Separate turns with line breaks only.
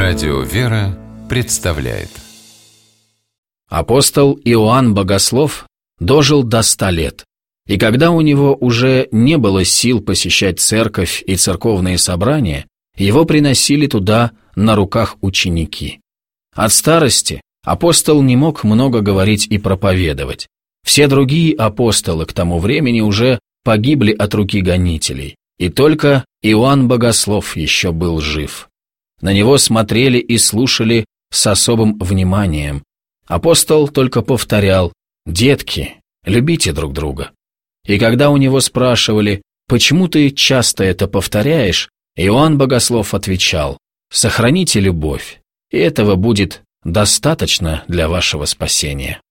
Радио «Вера» представляет.
Апостол Иоанн Богослов дожил до 100 лет, и когда у него уже не было сил посещать церковь и церковные собрания, его приносили туда на руках ученики. От старости апостол не мог много говорить и проповедовать. Все другие апостолы к тому времени уже погибли от руки гонителей, и только Иоанн Богослов еще был жив. На него смотрели и слушали с особым вниманием. Апостол только повторял: «Детки, любите друг друга». И когда у него спрашивали: «Почему ты часто это повторяешь?», Иоанн Богослов отвечал: «Сохраните любовь, и этого будет достаточно для вашего спасения».